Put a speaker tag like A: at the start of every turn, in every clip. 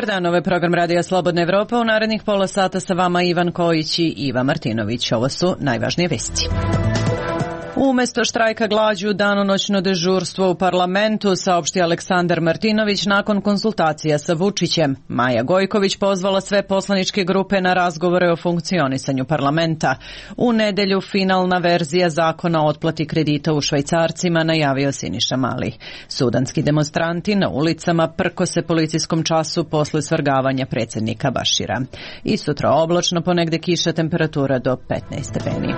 A: dan, ovo je program Radija Slobodna Evropa. U narednih pola sata sa vama Ivan Kojić i Iva Martinović. Ovo su najvažnije vesti. Umesto štrajka glađu, danonoćno dežurstvo u parlamentu, saopšti Aleksandar Martinović nakon konsultacija sa Vučićem. Maja Gojković pozvala sve poslaničke grupe na razgovore o funkcionisanju parlamenta. U nedelju finalna verzija zakona o otplati kredita u švajcarcima, najavio Siniša Mali. Sudanski demonstranti na ulicama prkose policijskom času posle svrgavanja predsjednika Bašira. I sutra oblačno, ponegde kiša, temperatura do 15 stepeni.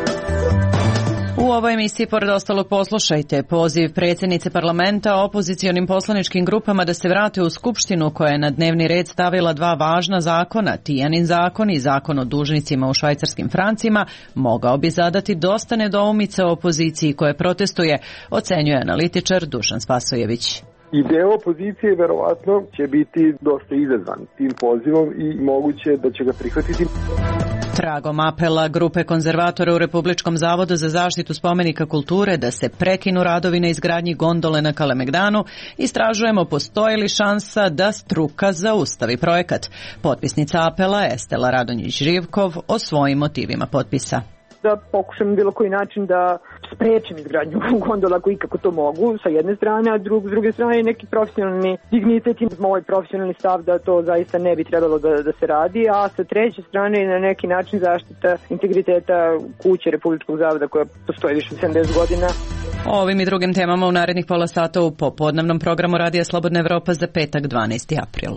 A: U ovoj emisiji, pored ostalog, poslušajte poziv predsjednice parlamenta opozicionim poslaničkim grupama da se vrate u Skupštinu koja je na dnevni red stavila dva važna zakona, Tijanin zakon i zakon o dužnicima u švajcarskim francima, mogao bi zadati dosta nedoumica o opoziciji koje protestuje, ocenjuje analitičar Dušan Spasojević.
B: I deo opozicije verovatno će biti dosta izazvan tim pozivom i moguće da će ga prihvatiti.
A: Tragom apela grupe konzervatora u Republičkom zavodu za zaštitu spomenika kulture da se prekinu radovi na izgradnji gondole na Kalemegdanu, istražujemo postoji li šansa da struka zaustavi projekat. Potpisnica apela Estela Radonjić-Živkov o svojim motivima potpisa.
C: Da pokušam bilo koji način da sprečim izgradnju gondola ako ikako to mogu sa jedne strane, a s druge strane neki profesionalni dignitet i moj profesionalni stav da to zaista ne bi trebalo da se radi, a sa treće strane na neki način zaštita integriteta kuće Republičkog zavoda koja postoji više od 70 godina.
A: O ovim i drugim temama u narednih pola sata u popodnevnom programu Radija Slobodna Evropa za petak 12. april.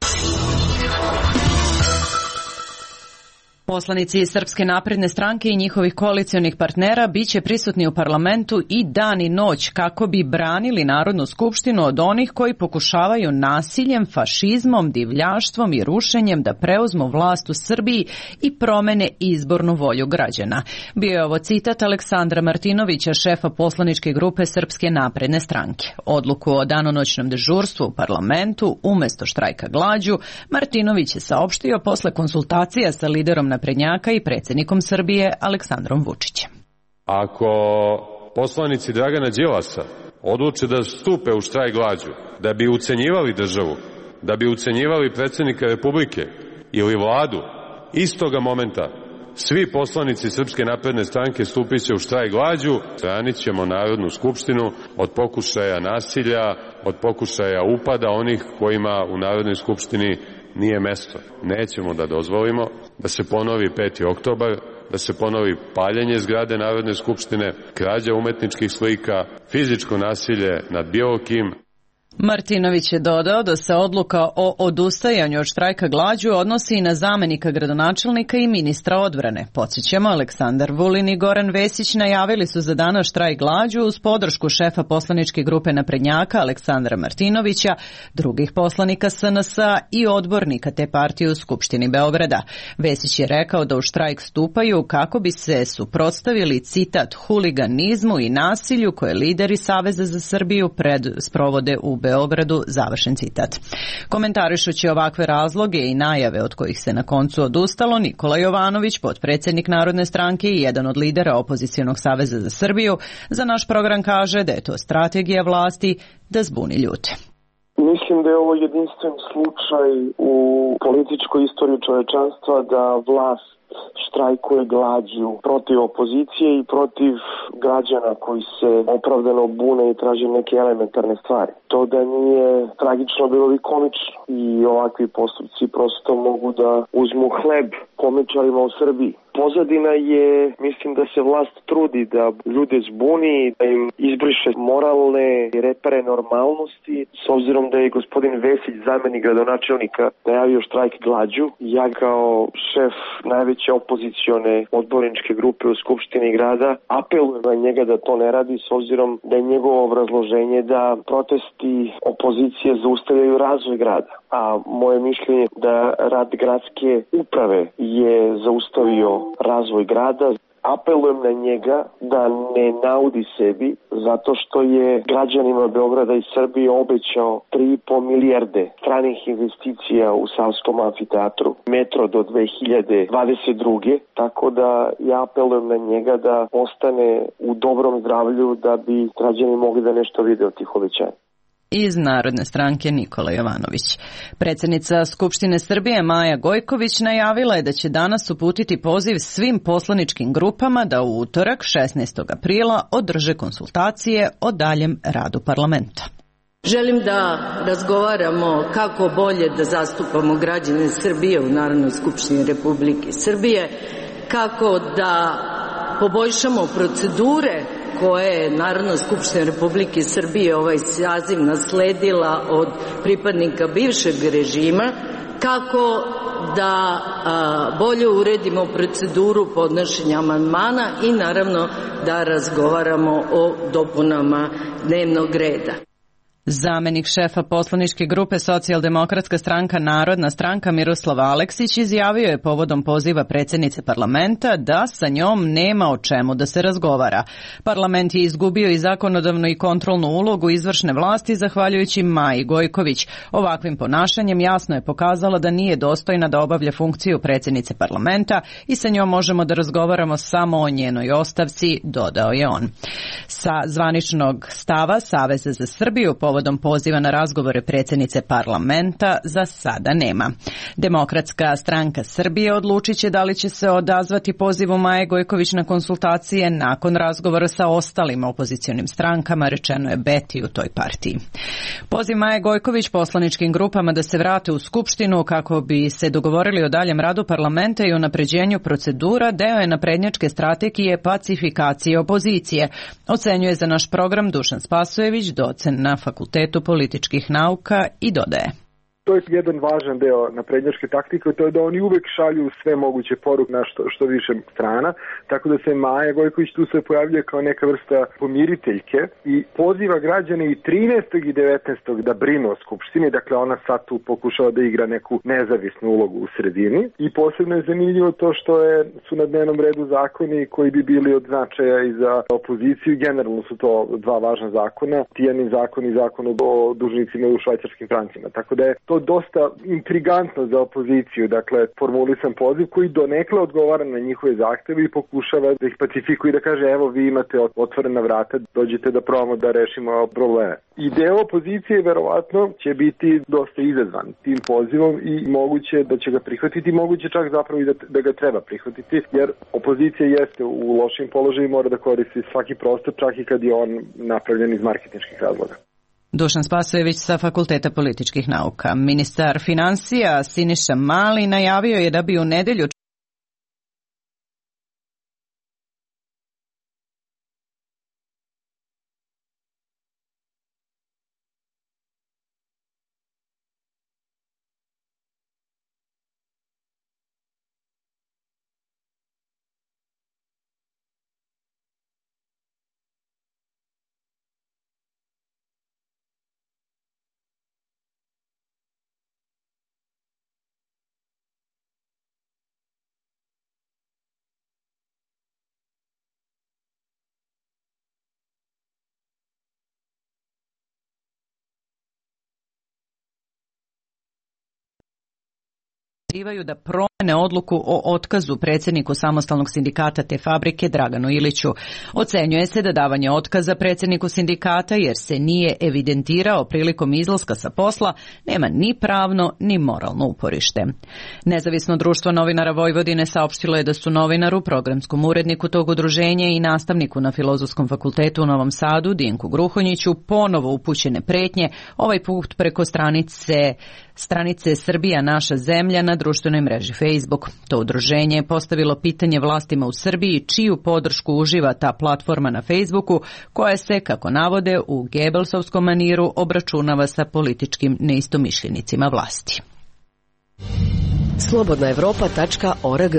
A: Poslanici Srpske napredne stranke i njihovih koalicionih partnera biće prisutni u parlamentu i dan i noć kako bi branili Narodnu skupštinu od onih koji pokušavaju nasiljem, fašizmom, divljaštvom i rušenjem da preuzmu vlast u Srbiji i promene izbornu volju građana. Bio je ovo citat Aleksandra Martinovića, šefa poslaničke grupe Srpske napredne stranke. Odluku o danonoćnom dežurstvu u parlamentu umesto štrajka glađu Martinović je saopštio posle konsultacija sa liderom naprednjaka i predsjednikom Srbije Aleksandrom Vučićem.
D: Ako poslanici Dragana Đilasa odluče da stupe u štrajk glađu, da bi ucenjivali državu, da bi ucenjivali predsjednika Republike ili vladu, istoga momenta svi poslanici Srpske napredne stranke stupit će u štrajk glađu, stranit ćemo Narodnu skupštinu od pokušaja nasilja, od pokušaja upada onih kojima u Narodnoj skupštini nije mesto. Nećemo da dozvolimo da se ponovi 5. oktobar, da se ponovi paljenje zgrade Narodne skupštine, krađa umetničkih slika, fizičko nasilje nad bilo kim.
A: Martinović je dodao da se odluka o odustajanju od štrajka glađu odnosi i na zamenika gradonačelnika i ministra odbrane. Podsjećamo, Aleksandar Vulin i Goran Vesić najavili su za danas štrajk glađu uz podršku šefa poslaničke grupe naprednjaka Aleksandra Martinovića, drugih poslanika SNS-a i odbornika te partije u Skupštini Beograda. Vesić je rekao da u štrajk stupaju kako bi se suprotstavili, citat, huliganizmu i nasilju koje lideri Saveza za Srbiju sprovode u Beogradu, završen citat. Komentarišući ovakve razloge i najave od kojih se na koncu odustalo, Nikola Jovanović, potpredsjednik Narodne stranke i jedan od lidera opozicionog Saveza za Srbiju, za naš program kaže da je to strategija vlasti da zbuni ljude.
E: Mislim da je ovo jedinstven slučaj u političkoj istoriji čovečanstva da vlast štrajkuje glađu protiv opozicije i protiv građana koji se opravdano bune i traže neke elementarne stvari. To da nije tragično bilo bi komično i ovakvi postupci prosto mogu da uzmu hleb komičarima u Srbiji. Pozadina je, mislim da se vlast trudi da ljude zbuni, da im izbriše moralne repere normalnosti, s obzirom da je gospodin Vesić, zamenik gradonačelnika, najavio štrajk glađu. Ja kao šef najveće opozicione odborničke grupe u Skupštini grada apelujem na njega da to ne radi, s obzirom da je njegovo obrazloženje da protesti opozicije zaustavljaju razvoj grada. A moje mišljenje da rad gradske uprave je zaustavio razvoj grada. Apelujem na njega da ne naudi sebi zato što je građanima Beograda i Srbije obećao 3,5 milijarde stranih investicija u Savskom amfiteatru, metro do 2022. Tako da ja apelujem na njega da ostane u dobrom zdravlju da bi građani mogli da nešto vide od tih obećanja.
A: iz Narodne stranke Nikola Jovanović. Predsjednica Skupštine Srbije Maja Gojković najavila je da će danas uputiti poziv svim poslaničkim grupama da u utorak 16. aprila održe konsultacije o daljem radu parlamenta.
F: Želim da razgovaramo kako bolje da zastupamo građane Srbije u Narodnoj skupštini Republike Srbije, kako da poboljšamo procedure koje je Narodna skupština Republike Srbije ovaj saziv nasledila od pripadnika bivšeg režima, kako da bolje uredimo proceduru podnošenja amandmana i naravno da razgovaramo o dopunama dnevnog reda.
A: Zamenik šefa poslaničke grupe Socijaldemokratska stranka Narodna stranka Miroslav Aleksić izjavio je povodom poziva predsjednice parlamenta da sa njom nema o čemu da se razgovara. Parlament je izgubio i zakonodavnu i kontrolnu ulogu izvršne vlasti zahvaljujući Maji Gojković. Ovakvim ponašanjem jasno je pokazala da nije dostojna da obavlja funkciju predsjednice parlamenta i sa njom možemo da razgovaramo samo o njenoj ostavci, dodao je on. Sa zvaničnog stava Saveza za Srbiju povodom poziva na razgovore predsjednice parlamenta za sada nema. Demokratska stranka Srbije odlučit će da li će se odazvati pozivu Maje Gojković na konsultacije nakon razgovora sa ostalim opozicionim strankama, rečeno je Beti u toj partiji. Poziv Maje Gojković poslaničkim grupama da se vrate u Skupštinu kako bi se dogovorili o daljem radu parlamenta i unapređenju procedura deo je naprednjačke strategije pacifikacije opozicije, ocenjuje za naš program Dušan Spasojević, docent na Fakultetu političkih nauka i dodaje.
B: To je jedan važan deo naprednjačke taktike, to je da oni uvek šalju sve moguće poruke na što više strana, tako da se Maja Gojković tu se pojavljuje kao neka vrsta pomiriteljke i poziva građane i 13. i 19. da brinu o Skupštini, dakle ona sad tu pokušava da igra neku nezavisnu ulogu u sredini i posebno je zanimljivo to što su na dnevnom redu zakoni koji bi bili od značaja i za opoziciju, generalno su to dva važna zakona, Tijanin zakon i zakon o dužnicima u švajcarskim francima, tako da je to dosta intrigantno za opoziciju, dakle formulisan poziv koji donekle odgovara na njihove zahteve i pokušava da ih pacifikuje i da kaže evo vi imate otvorena vrata, dođite da probamo da rešimo probleme. I deo opozicije verovatno će biti dosta izazvan tim pozivom i moguće da će ga prihvatiti, moguće čak zapravo i da ga treba prihvatiti, jer opozicija jeste u lošim položaju i mora da koristi svaki prostor, čak i kad je on napravljen iz marketinških razloga.
A: Dušan Spasojević sa Fakulteta političkih nauka. Ministar financija Siniša Mali najavio je da bi u nedelju da promene odluku o otkazu predsjedniku samostalnog sindikata te fabrike Draganu Iliću. Ocenjuje se da davanje otkaza predsjedniku sindikata jer se nije evidentirao prilikom izlaska sa posla nema ni pravno ni moralno uporište. Nezavisno društvo novinara Vojvodine saopštilo je da su novinaru, programskom uredniku tog udruženja i nastavniku na Filozofskom fakultetu u Novom Sadu, Dinku Gruhonjiću, ponovo upućene pretnje, ovaj put preko stranice Srbija naša zemlja na društvenoj mreži Facebook. To udruženje je postavilo pitanje vlastima u Srbiji čiju podršku uživa ta platforma na Facebooku koja se, kako navode, u Gebelsovskom maniru obračunava sa političkim neistomišljenicima vlasti.
G: Slobodnaevropa.org.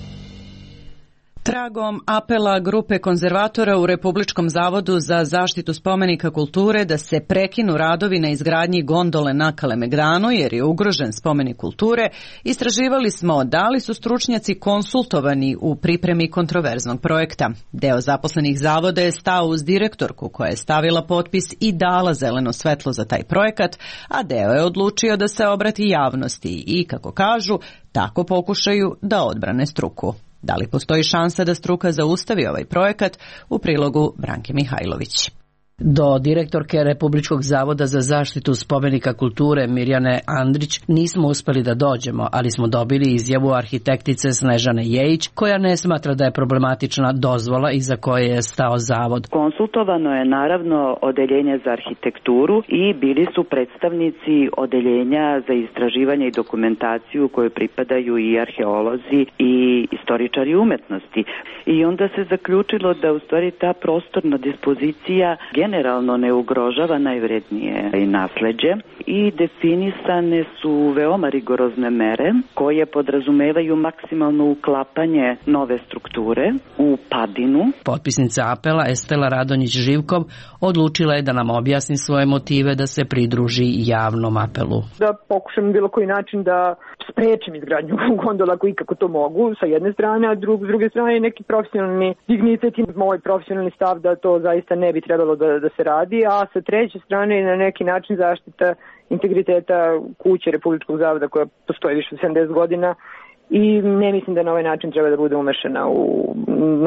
A: Tragom apela grupe konzervatora u Republičkom zavodu za zaštitu spomenika kulture da se prekinu radovi na izgradnji gondole na Kalemegdanu jer je ugrožen spomenik kulture, istraživali smo da li su stručnjaci konsultovani u pripremi kontroverznog projekta. Deo zaposlenih zavoda je stao uz direktorku koja je stavila potpis i dala zeleno svetlo za taj projekat, a deo je odlučio da se obrati javnosti i, kako kažu, tako pokušaju da odbrane struku. Da li postoji šansa da struka zaustavi ovaj projekat? U prilogu Branke Mihajlović.
H: Do direktorke Republičkog zavoda za zaštitu spomenika kulture Mirjane Andrić nismo uspeli da dođemo, ali smo dobili izjavu arhitektice Snežane Jejić, koja ne smatra da je problematična dozvola iza koje je stao zavod.
I: Konsultovano je naravno odeljenje za arhitekturu i bili su predstavnici odeljenja za istraživanje i dokumentaciju koje pripadaju i arheolozi i istoričari umetnosti. I onda se zaključilo da u stvari ta prostorna dispozicija generalno ne ugrožava najvrednije i nasleđe i definisane su veoma rigorozne mere koje podrazumevaju maksimalno uklapanje nove strukture u padinu.
H: Potpisnica apela Estela Radonjić-Živkov odlučila je da nam objasni svoje motive da se pridruži javnom apelu.
C: Da pokušam bilo koji način da sprečim izgradnju gondola ako ikako to mogu sa jedne strane, a s druge strane neki profesionalni dignitet i moj profesionalni stav da to zaista ne bi trebalo da se radi, a sa treće strane na neki način zaštita integriteta kuće Republičkog zavoda koja postoji više od 70 godina i ne mislim da na ovaj način treba da bude umešana u,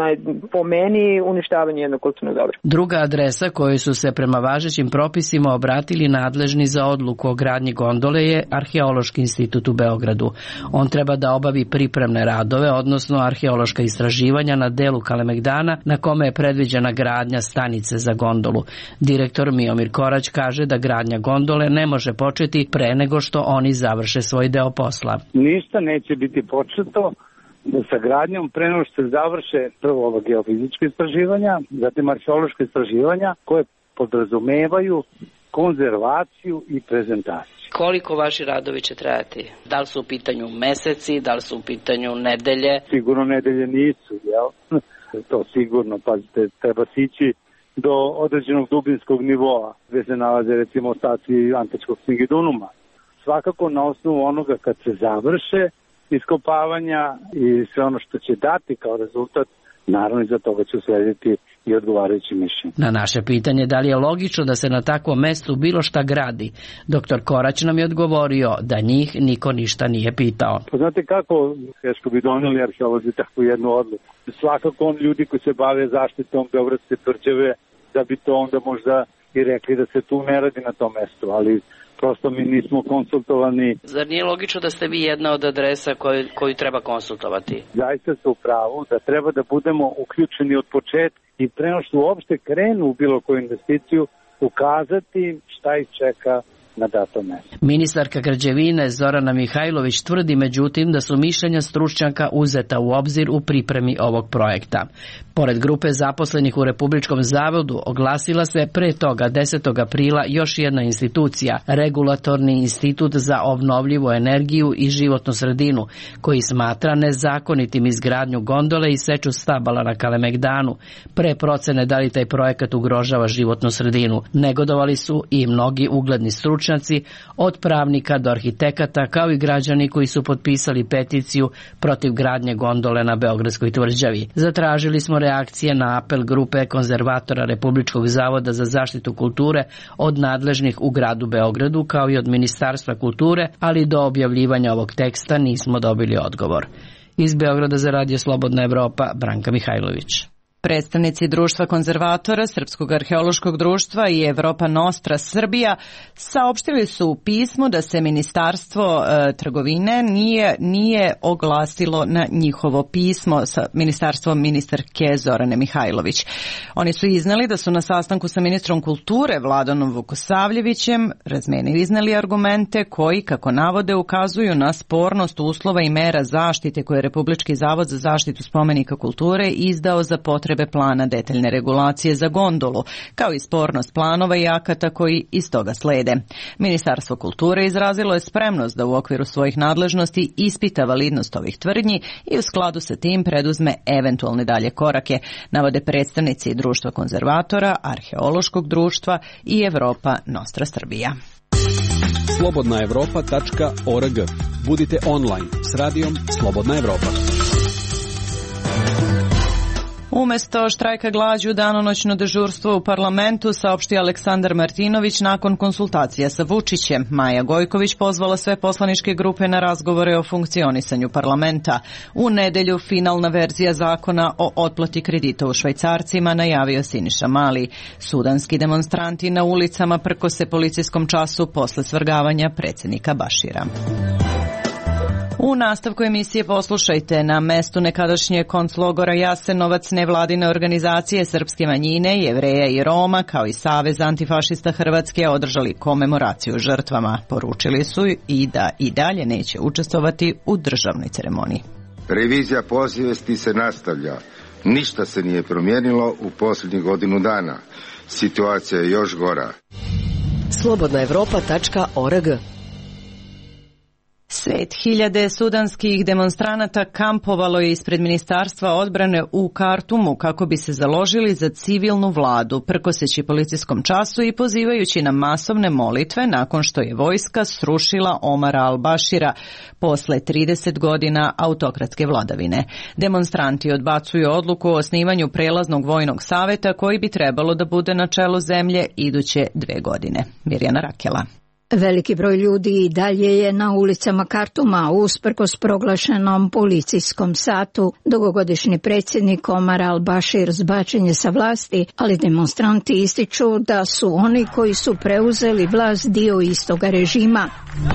C: po meni, uništavanje jednog kulturnog dobra.
H: Druga adresa koju su se prema važećim propisima obratili nadležni za odluku o gradnji gondole je Arheološki institut u Beogradu. On treba da obavi pripremne radove, odnosno arheološka istraživanja na delu Kalemegdana na kome je predviđena gradnja stanice za gondolu. Direktor Miomir Korać kaže da gradnja gondole ne može početi pre nego što oni završe svoj deo posla.
J: Ništa neće biti početo sa gradnjom pre nego što se završe prvo geofizičke istraživanja, zatim arheološke istraživanja koje podrazumevaju konzervaciju i prezentaciju.
H: Koliko vaši radovi će trajati? Da li su u pitanju meseci, da li su u pitanju nedelje?
J: Sigurno nedelje nisu, jel? To sigurno, pazite, treba sići do određenog dubinskog nivoa gde se nalaze recimo ostaci antičkog Singidunuma. Svakako na osnovu onoga kad se završe iskopavanja i sve ono što će dati kao rezultat, naravno iza toga će uslediti i odgovarajući mišljenje.
H: Na naše pitanje da li je logično da se na takvom mestu bilo šta gradi, doktor Korać nam je odgovorio da njih niko ništa nije pitao.
J: Znate kako teško bi doneli arheolozi takvu jednu odluku? Svakako ljudi koji se bave zaštitom Beogradske tvrđave da bi to onda možda i rekli da se tu ne radi na tom mestu, ali prosto mi nismo konsultovani.
H: Zar nije logično da ste vi jedna od adresa koju treba konsultovati?
J: Zaista ste u pravu da treba da budemo uključeni od početka i pre nego što uopšte krenu u bilo koju investiciju ukazati šta ih čeka na datom mestu.
H: Ministarka građevine Zorana Mihajlović tvrdi međutim da su mišljenja stručnjaka uzeta u obzir u pripremi ovog projekta. Pored grupe zaposlenih u Republičkom zavodu oglasila se pre toga 10. aprila još jedna institucija, Regulatorni institut za obnovljivu energiju i životnu sredinu, koji smatra nezakonitim izgradnju gondole i seču stabala na Kalemegdanu. Pre procene da li taj projekat ugrožava životnu sredinu, negodovali su i mnogi ugledni stručnjaci, od pravnika do arhitekata, kao i građani koji su potpisali peticiju protiv gradnje gondole na Beogradskoj tvrđavi. Zatražili smo reakcije na apel grupe konzervatora Republičkog zavoda za zaštitu kulture od nadležnih u gradu Beogradu, kao i od Ministarstva kulture, ali do objavljivanja ovog teksta nismo dobili odgovor. Iz Beograda za Radio Slobodna Evropa, Branka Mihajlović.
A: Predstavnici Društva konzervatora, Srpskog arheološkog društva i Evropa Nostra Srbija saopštili su u pismu da se Ministarstvo trgovine nije oglasilo na njihovo pismo sa ministarstvom ministarke Zorane Mihajlović. Oni su izneli da su na sastanku sa ministrom kulture Vladanom Vukosavljevićem izneli argumente koji, kako navode, ukazuju na spornost uslova i mera zaštite koje je Republički zavod za zaštitu spomenika kulture izdao za potrebe plana detaljne regulacije za gondolu, kao i spornost planova i akata koji iz toga slede. Ministarstvo kulture izrazilo je spremnost da u okviru svojih nadležnosti ispita validnost ovih tvrdnji i u skladu sa tim preduzme eventualne dalje korake, navode predstavnici Društva konzervatora, Arheološkog društva i Evropa Nostra Srbija.
K: Slobodnaevropa.org. Budite online s radijom Slobodna Evropa.
A: Umesto štrajka glađu danonoćno dežurstvo u parlamentu, saopšti Aleksandar Martinović nakon konsultacija sa Vučićem. Maja Gojković pozvala sve poslaničke grupe na razgovore o funkcionisanju parlamenta. U nedelju finalna verzija zakona o otplati kredita u švajcarcima najavio Siniša Mali. Sudanski demonstranti na ulicama prkose policijskom času posle svrgavanja predsjednika Bašira. U nastavku emisije poslušajte, na mestu nekadašnje konclogora Jasenovac nevladine organizacije srpske manjine, Jevreja i Roma, kao i Savez antifašista Hrvatske, održali komemoraciju žrtvama. Poručili su i da i dalje neće učestvovati u državnoj ceremoniji.
K: Revizija posvijesti se nastavlja. Ništa se nije promijenilo u posljednjih godinu dana. Situacija je još gora.
G: Slobodnaevropa.org.
A: Svet hiljade sudanskih demonstranata kampovalo je ispred Ministarstva odbrane u Kartumu kako bi se založili za civilnu vladu, prkoseći policijskom času i pozivajući na masovne molitve nakon što je vojska srušila Omara al-Bašira posle 30 godina autokratske vladavine. Demonstranti odbacuju odluku o osnivanju prelaznog vojnog saveta koji bi trebalo da bude na čelu zemlje iduće 2 godine. Mirjana Rakela.
L: Veliki broj ljudi i dalje je na ulicama Kartuma usprkos proglašenom policijskom satu. Dugogodišnji predsjednik Omar al-Bašir zbačen je sa vlasti, ali demonstranti ističu da su oni koji su preuzeli vlast dio istoga režima.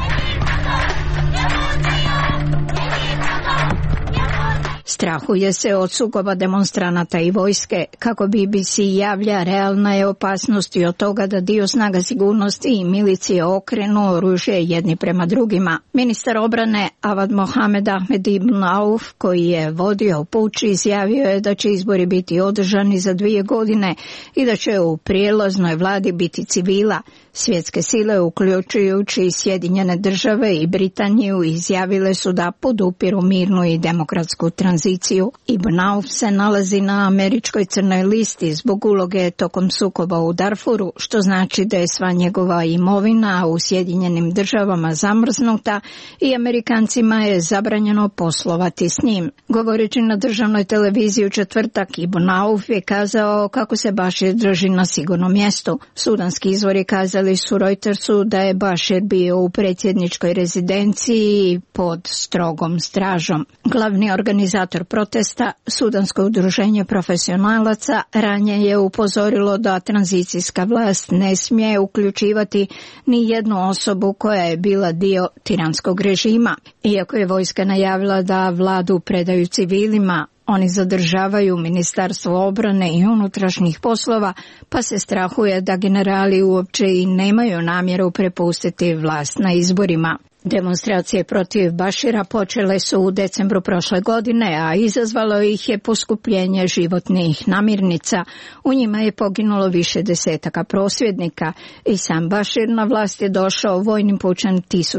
L: Strahuje se od sukoba demonstranata i vojske. Kako BBC javlja, realna je opasnost i od toga da dio snaga sigurnosti i milicije okrenu oružje jedni prema drugima. Ministar obrane Avad Mohamed Ahmed ibn Auf, koji je vodio puč, izjavio je da će izbori biti održani za 2 godine i da će u prijelaznoj vladi biti civila. Svjetske sile, uključujući Sjedinjene države i Britaniju, izjavile su da podupiru mirnu i demokratsku tranziciju. Ibn Auf se nalazi na američkoj crnoj listi zbog uloge tokom sukoba u Darfuru, što znači da je sva njegova imovina u Sjedinjenim državama zamrznuta i Amerikancima je zabranjeno poslovati s njim. Govoreći na državnoj televiziji u četvrtak, Ibn Auf je kazao kako se Bašir drži na sigurnom mjestu. Sudanski izvori kazali su Reutersu da je Bašir bio u predsjedničkoj rezidenciji pod strogom stražom. Glavni organizator protesta, Sudansko udruženje profesionalaca, ranije je upozorilo da tranzicijska vlast ne smije uključivati ni jednu osobu koja je bila dio tiranskog režima. Iako je vojska najavila da vladu predaju civilima, oni zadržavaju Ministarstvo obrane i unutrašnjih poslova, pa se strahuje da generali uopće i nemaju namjeru prepustiti vlast na izborima. Demonstracije protiv Bašira počele su u decembru prošle godine, a izazvalo ih je poskupljenje životnih namirnica. U njima je poginulo više desetaka prosvjednika i sam Bašir na vlast je došao vojnim pučem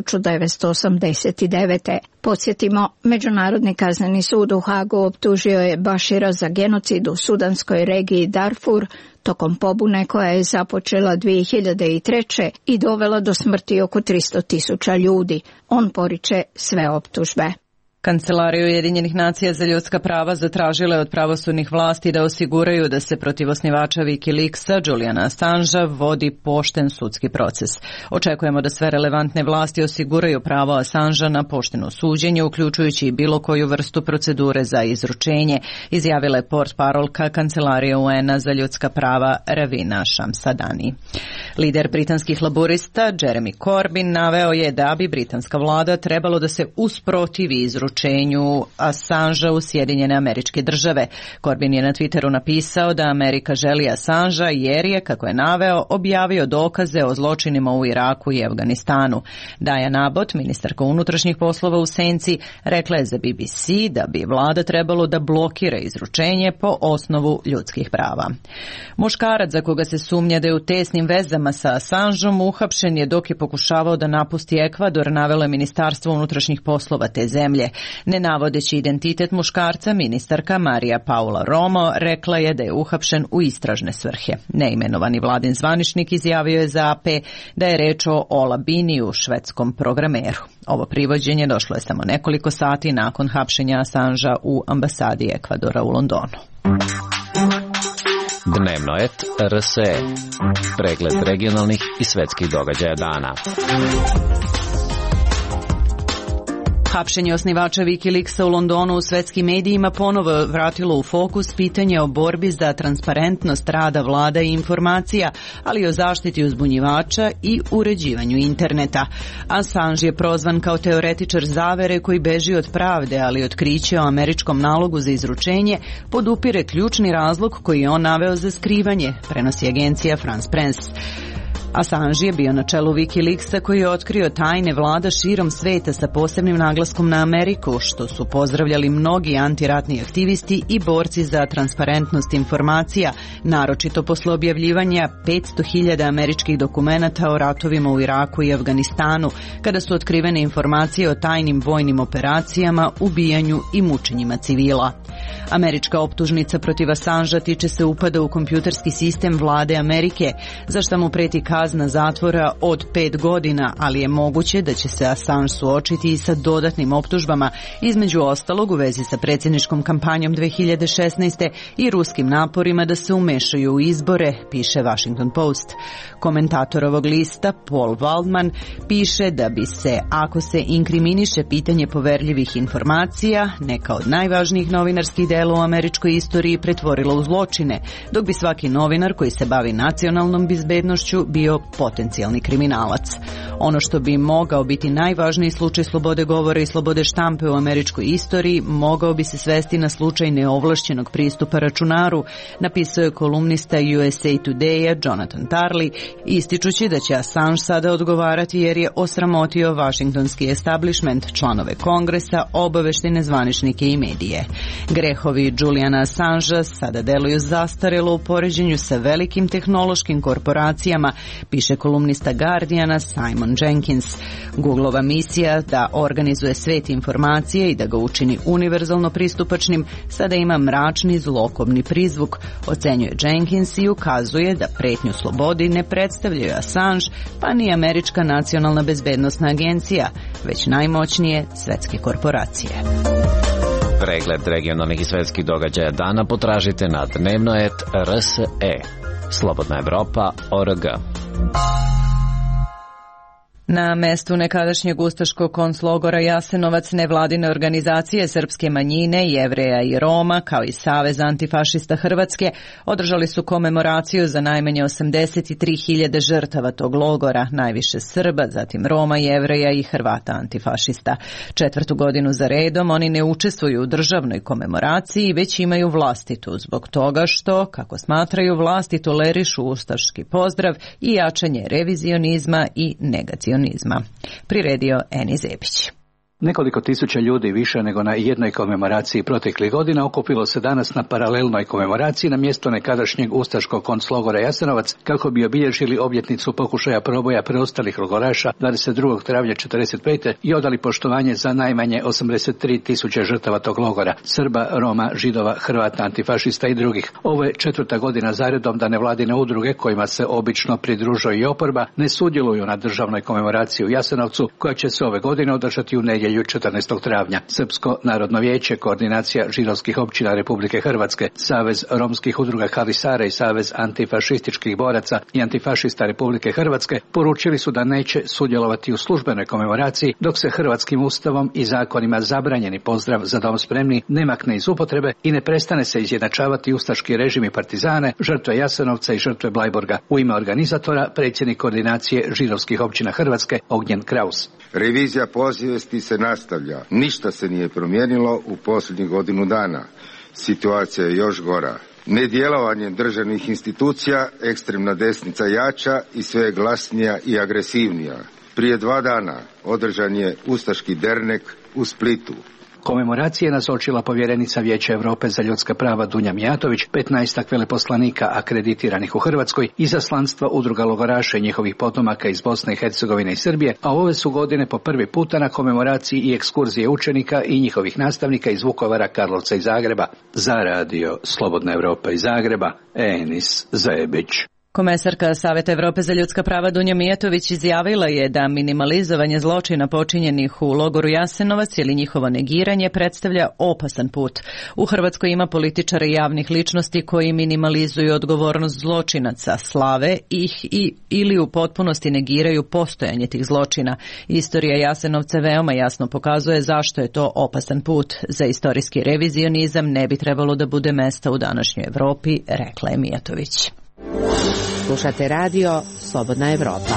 L: 1989. Podsjetimo, Međunarodni kazneni sud u Hagu optužio je Bašira za genocid u sudanskoj regiji Darfur tokom pobune koja je započela 2003. i dovela do smrti oko 300.000 ljudi. On poriče sve optužbe.
A: Kancelarija Ujedinjenih nacija za ljudska prava zatražila je od pravosudnih vlasti da osiguraju da se protiv osnivača Wikileaksa, Juliana Assangea, vodi pošten sudski proces. Očekujemo da sve relevantne vlasti osiguraju pravo Assangea na pošteno suđenje, uključujući i bilo koju vrstu procedure za izručenje, izjavila je portparolka Kancelarije UN-a za ljudska prava Ravina Shamsadani. Lider britanskih laburista Jeremy Corbyn naveo je da bi britanska vlada trebalo da se usprotivi izručenju Assangea u Sjedinjene Američke Države. Corbyn je na Twitteru napisao da Amerika želi Assangea jer je, kako je naveo, objavio dokaze o zločinima u Iraku i Afganistanu. Diana Abbott, ministarka unutrašnjih poslova u senci, rekla je za BBC da bi vlada trebalo da blokira izručenje po osnovu ljudskih prava. Muškarac za koga se sumnja da je u tesnim vezama sa Assangeom uhapšen je dok je pokušavao da napusti Ekvador, navelo je Ministarstvo unutrašnjih poslova te zemlje. Ne navodeći identitet muškarca, ministarka Marija Paula Romo rekla je da je uhapšen u istražne svrhe. Neimenovani vladin zvaničnik izjavio je za AP da je reč o Ola Biniju, švedskom programeru. Ovo privođenje došlo je samo nekoliko sati nakon hapšenja Assangea u ambasadi Ekvadora u Londonu.
M: Dnevnoet RSE. Pregled regionalnih i svetskih događaja dana.
A: Hapšenje osnivača Wikileaksa u Londonu u svetskim medijima ponovo vratilo u fokus pitanje o borbi za transparentnost rada vlada i informacija, ali i o zaštiti uzbunjivača i uređivanju interneta. Assange je prozvan kao teoretičar zavere koji beži od pravde, ali otkriće o američkom nalogu za izručenje podupire ključni razlog koji je on naveo za skrivanje, prenosi agencija France Press. Assange je bio na čelu Wikileaksa koji je otkrio tajne vlada širom sveta sa posebnim naglaskom na Ameriku, što su pozdravljali mnogi antiratni aktivisti i borci za transparentnost informacija, naročito posle objavljivanja 500.000 američkih dokumenata o ratovima u Iraku i Afganistanu, kada su otkrivene informacije o tajnim vojnim operacijama, ubijanju i mučenjima civila. Američka optužnica protiv Assangea tiče se upada u kompjuterski sistem vlade Amerike, za što mu preti kazna zatvora od 5 godina, ali je moguće da će se Assange suočiti i sa dodatnim optužbama, između ostalog u vezi sa predsjedničkom kampanjom 2016. i ruskim naporima da se umešaju u izbore, piše Washington Post. Komentator ovog lista, Paul Waldman, piše da bi se, ako se inkriminiše pitanje poverljivih informacija, neka od najvažnijih novinarskih dela u američkoj istoriji pretvorila u zločine, dok bi svaki novinar koji se bavi nacionalnom bezbednošću bio potencijalni kriminalac. Ono što bi mogao biti najvažniji slučaj slobode govora i slobode štampe u američkoj istoriji mogao bi se svesti na slučaj neovlašćenog pristupa računaru, napisao je kolumnista USA Today-a Jonathan Turley, ističući da će Assange sada odgovarati jer je osramotio vašingtonski establishment, članove kongresa, obaveštajne zvaničnike i medije. Grehovi Juliana Assangea sada deluju zastarelo u poređenju sa velikim tehnološkim korporacijama, piše kolumnista Guardiana Simon Jenkins. Googleova misija da organizuje svet informacije i da ga učini univerzalno pristupačnim sada ima mračni zlokobni prizvuk, ocenjuje Jenkins i ukazuje da pretnju slobodi ne predstavljaju Assange pa ni Američka nacionalna bezbednosna agencija, već najmoćnije svetske korporacije.
M: Pregled regionalnih i svetskih događaja dana potražite na Dnevnoet RSE. Slobodna Evropa.org.
A: Na mestu nekadašnjeg ustaškog konclogora Jasenovac nevladine organizacije srpske manjine, Jevreja i Roma, kao i Savez antifašista Hrvatske, održali su komemoraciju za najmanje 83.000 žrtava tog logora, najviše Srba, zatim Roma, Jevreja i Hrvata antifašista. 4. godinu za redom oni ne učestvuju u državnoj komemoraciji, već imaju vlastitu, zbog toga što, kako smatraju, vlasti tolerišu ustaški pozdrav i jačanje revizionizma i negacionizma. Priredio Eni Zebić.
N: Nekoliko tisuća ljudi više nego na jednoj komemoraciji proteklih godina okupilo se danas na paralelnoj komemoraciji na mjesto nekadašnjeg ustaškog konclogora Jasenovac kako bi obilježili obljetnicu pokušaja proboja preostalih logoraša 22. travnja 1945. i odali poštovanje za najmanje 83.000 žrtava tog logora, Srba, Roma, Židova, Hrvata, antifašista i drugih. Ovo je 4. godina zaredom da nevladine udruge, kojima se obično pridružuje i oporba, ne sudjeluju na državnoj komemoraciji u Jasenovcu, koja će se ove godine održati u nedjelju 14. travnja. Srpsko narodno vijeće, koordinacija židovskih općina Republike Hrvatske, Savez romskih udruga Kalisara i Savez antifašističkih boraca i antifašista Republike Hrvatske poručili su da neće sudjelovati u službenoj komemoraciji dok se hrvatskim ustavom i zakonima zabranjeni pozdrav za dom spremni ne makne iz upotrebe i ne prestane se izjednačavati ustaški režim i partizane, žrtve Jasenovca i žrtve Blajburga. U ime organizatora predsjednik koordinacije židovskih općina Hrvatske Ognjen Kraus.
K: Revizija pozivesti se nastavlja. Ništa se nije promijenilo u posljednjih godinu dana. Situacija je još gora. Nedjelovanjem državnih institucija ekstremna desnica jača i sve glasnija i agresivnija. Prije 2 dana održan je ustaški dernek u Splitu.
N: Komemoracije nazočila povjerenica Vijeća Europe za ljudska prava Dunja Mijatović, 15 veleposlanika akreditiranih u Hrvatskoj, izaslanstva udruga logoraša i njihovih potomaka iz Bosne i Hercegovine i Srbije, a ove su godine po prvi puta na komemoraciji i ekskurzije učenika i njihovih nastavnika iz Vukovara, Karlovca i Zagreba. Za radio Slobodna Evropa iz Zagreba, Enis Zebić.
A: Komesarka Saveta Evrope za ljudska prava Dunja Mijatović izjavila je da minimalizovanje zločina počinjenih u logoru Jasenovac ili njihovo negiranje predstavlja opasan put. U Hrvatskoj ima političara i javnih ličnosti koji minimalizuju odgovornost zločinaca, slave ih ili u potpunosti negiraju postojanje tih zločina. Istorija Jasenovca veoma jasno pokazuje zašto je to opasan put. Za istorijski revizionizam ne bi trebalo da bude mesta u današnjoj Evropi, rekla je Mijatović.
G: Slušate radio Slobodna Evropa.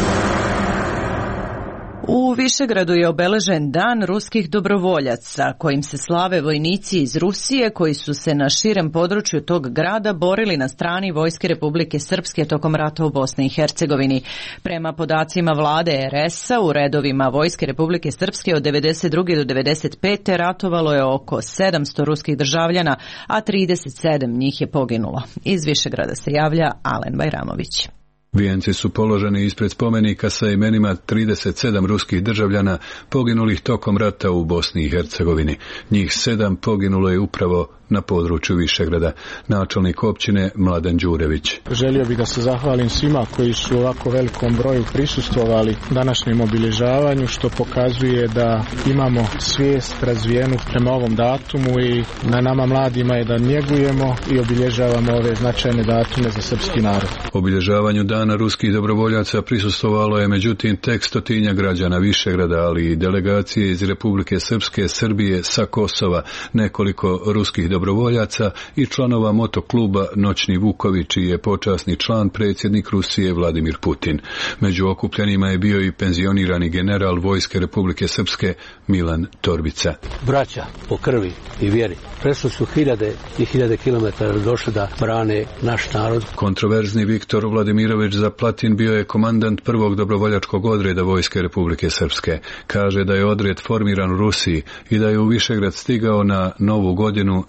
A: U Višegradu je obeležen Dan ruskih dobrovoljaca, kojim se slave vojnici iz Rusije koji su se na širem području tog grada borili na strani Vojske Republike Srpske tokom rata u Bosni i Hercegovini. Prema podacima vlade RS-a, u redovima Vojske Republike Srpske od 92. do 95. ratovalo je oko 700 ruskih državljana, a 37 njih je poginulo. Iz Višegrada se javlja Alen Bajramović.
O: Vijenci su položeni ispred spomenika sa imenima 37 ruskih državljana poginulih tokom rata u Bosni i Hercegovini. Njih 7 poginulo je upravo na području Višegrada. Načelnik općine Mladen Đurević.
P: Želio bih da se zahvalim svima koji su u ovako velikom broju prisustvovali današnjem obilježavanju, što pokazuje da imamo svijest razvijenu prema ovom datumu i na nama mladima je da njegujemo i obilježavamo ove značajne datume za srpski narod.
O: Obilježavanju Dana ruskih dobrovoljaca prisustvovalo je međutim tek 100 građana Višegrada, ali i delegacije iz Republike Srpske, Srbije, sa Kosova, nekoliko ruskih dobrovoljaca i članova motokluba Noćni Vukovi, čiji je počasni član predsjednik Rusije Vladimir Putin. Među okupljenima je bio i penzionirani general Vojske Republike Srpske Milan Torbica.
Q: Braća po krvi i vjeri prešli su hiljade i hiljade kilometara došli da brane naš narod.
O: Kontroverzni Viktor Vladimirović Zaplatin bio je komandant prvog dobrovoljačkog odreda Vojske Republike Srpske. Kaže da je odred formiran u Rusiji i da je u Višegrad stigao na Novu godinu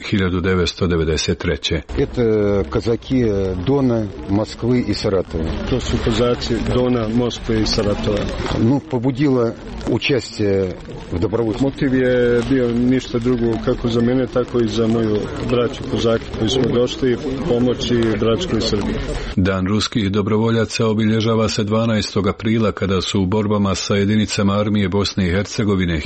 O: 1993.
R: Это казаки Дона, Москвы и Саратова.
P: To su kozaci Dona, Moskve i Saratova.
R: Побудило участие в добровольстве.
P: Motiv je bio ništa drugo kako za mene, tako i za moju braću kozaki koji smo došli pomoći bratskoj Srbiji.
O: Dan ruskih dobrovoljaca obilježava se 12. aprila kada su u borbama sa jedinicama armije Bosne i Hercegovine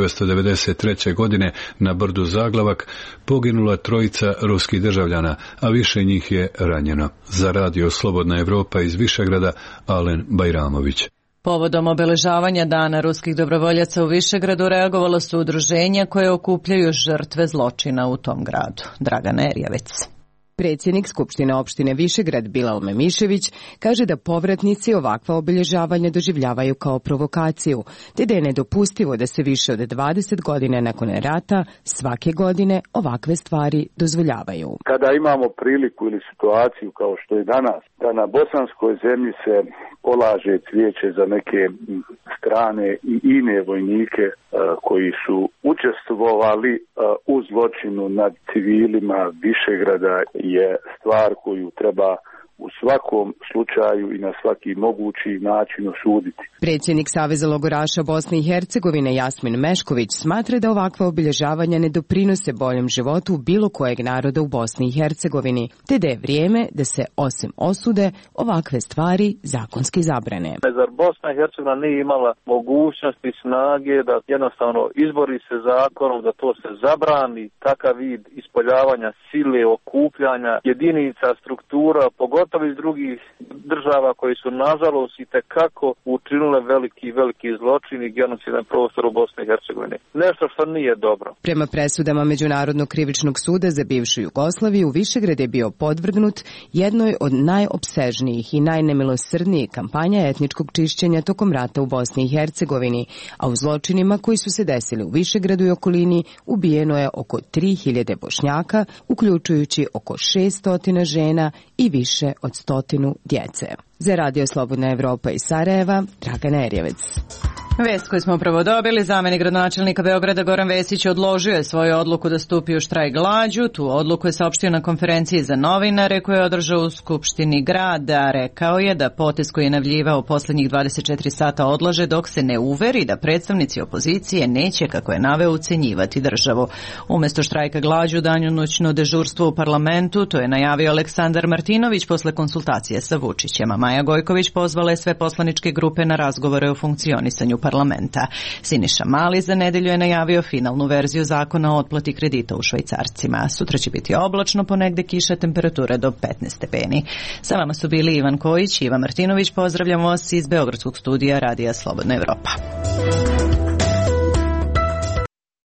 O: 1993. godine na brdu Zaglavak poginula 3 ruskih državljana, a više njih je ranjeno. Za radio Slobodna Evropa iz Višegrada, Alen Bajramović.
A: Povodom obeležavanja Dana ruskih dobrovoljaca u Višegradu reagovalo su udruženja koje okupljaju žrtve zločina u tom gradu. Dragana Erjavec.
S: Predsjednik Skupštine opštine Višegrad Bilal Memišević kaže da povratnici ovakva obilježavanja doživljavaju kao provokaciju, te da je nedopustivo da se više od 20 godina nakon rata svake godine ovakve stvari dozvoljavaju.
E: Kada imamo priliku ili situaciju kao što je danas, da na bosanskoj zemlji se polaže cvijeće za neke strane i ine vojnike koji su učestvovali u zločinu nad civilima Višegrada, je stvar koju treba u svakom slučaju i na svaki mogući način osuditi.
S: Predsjednik Saveza logoraša Bosne i Hercegovine Jasmin Mešković smatra da ovakva obilježavanja ne doprinose boljem životu bilo kojeg naroda u Bosni i Hercegovini, te da je vrijeme da se osim osude ovakve stvari zakonski zabrane.
T: Zar Bosna i Hercegovina nije imala mogućnosti, snage da jednostavno izbori se zakonom, da to se zabrani, takav vid ispoljavanja sile, okupljanja jedinica, struktura, pogotovo iz drugih država koji su nažalost i tekako učinile veliki zločin i genocid na prostoru Bosne i Hercegovine. Nešto što nije dobro.
S: Prema presudama Međunarodnog krivičnog suda za bivšu Jugoslaviju, Višegrad je bio podvrgnut jednoj od najopsežnijih i najnemilosrdnijih kampanja etničkog čišćenja tokom rata u Bosni i Hercegovini, a u zločinima koji su se desili u Višegradu i okolini ubijeno je oko 3000 Bošnjaka, uključujući oko 600 žena i više od 100 djece. Za Radio Slobodna Evropa iz Sarajeva, Dragana Erjevec.
A: Vest koju smo upravo dobili, zamenik gradonačelnika Beograda Goran Vesić odložio je svoju odluku da stupi u štrajk glađu. Tu odluku je saopštio na konferenciji za novinare koju je održao u Skupštini grada. Rekao je da potez koji je najavljivao poslednjih 24 sata odlaže dok se ne uveri da predstavnici opozicije neće, kako je naveo, ucenjivati državu. Umesto štrajka glađu, danonoćno dežurstvo u parlamentu, to je najavio Aleksandar Martinović posle konsultacije sa Vučićem. Maja Gojković pozvala je sve poslaničke grupe na razgovore o funkcionisanju parlamenta. Siniša Mali za nedelju je najavio finalnu verziju zakona o otplati kredita u švajcarcima. Sutra će biti oblačno, ponegde kiša, temperatura do 15 stepeni. Sa vama su bili Ivan Kojić i Ivan Martinović. Pozdravljamo vas iz Beogradskog studija Radija Slobodna Evropa.